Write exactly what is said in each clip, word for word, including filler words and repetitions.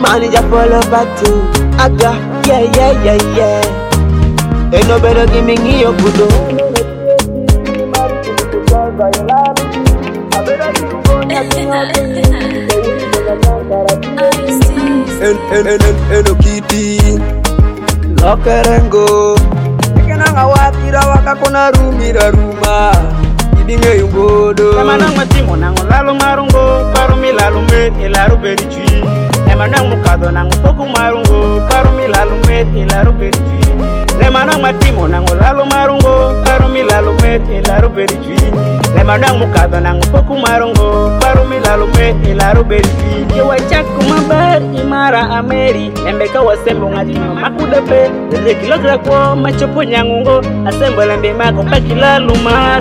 money just follow back to Aga, yeah, yeah, yeah, yeah. Ain't no better give me your kudo. En en en en okiti lokerengo ikenanga wapira wakakona rumira ruma idinge yumbodo Emanang matimo nango lalo marungo paro milalo met ilaro berichui Emanang mukado nango poku marungo paro milalo met ilaro berichui Emanang matimo nango lalo marungo paro milalo met ilaro berichui Emanang mukado nango poku marungo paro milalo met ilaro berichui Yewa chaku mabar imara ameri Embeka wasembo ngatimo makudepe Dere kilogra kwa machopo nyangungo Asembo lembe mako pakila lumar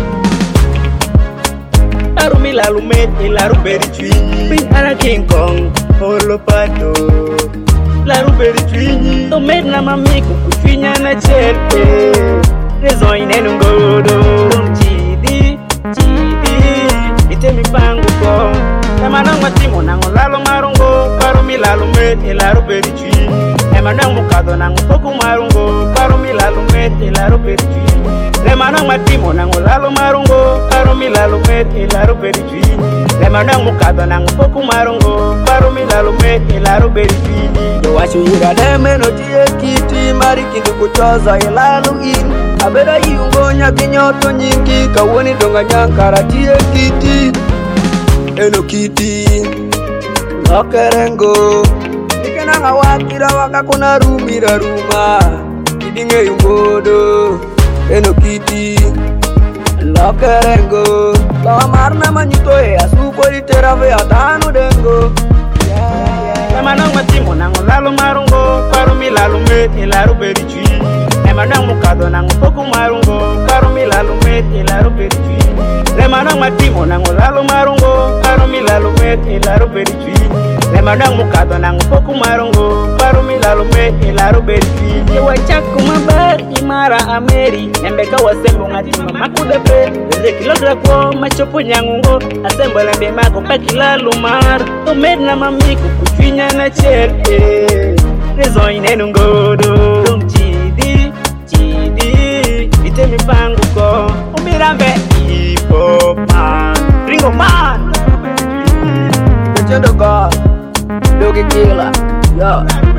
Arumi la lumet e la ruberi twinyi Pin ana King Kong holo pato La ruberi twinyi Tomed na mamiku kutwinya na chepe Rezo inenu ngodo Chidi, chidi Ite mipangu ko Emanang matimo nango lalo marungo Parumi la lumet e la ruberi twinyi Emanang mukado nango poku marungo Parumi la lumet e la ruberi twinyi Emanang matimo nango lalo marungo Parumi la lumet e la ruberi twinyi Emanang mukado nango poku marungo Parumi la lumet e la ruberi twinyi Yo washu yura deme no tie kiti Mari kindu kuchoza ilalu in Abeda yungo nyaki nyoto nyingi Kawoni donga nyankara tie kiti Eno kiti lokerengo ikenanga wakira wakakona rumira ruma idinge yumbodo Eno kiti lokerengo Lawa marna manyito e asupo literave atanu dengo Emanang matimo nango lalo marungo Parumi lalo met e la ruberi twinyi Emanang mukado nango poku marungo Parumi lalo met e la ruberi twinyi Emanang matimo nango lalo marungo Parumi lalo met e la ruberi twinyi Emanang mukado nango poku marungo Parumi lalo met e la ruberi twinyi Yewa chaku mabar imara ameri Embeka wasembo ngatimo makudepe Dere kilogra kwa machopo nyangungo Asembo lembe mako pakila lumar Tomed na mamiku kutwinya na chepe Rezo inenu ngodo Chidi, chidi Ite mipangu ko Umirambe Hip-hop man Ringo man Dogi killer, yo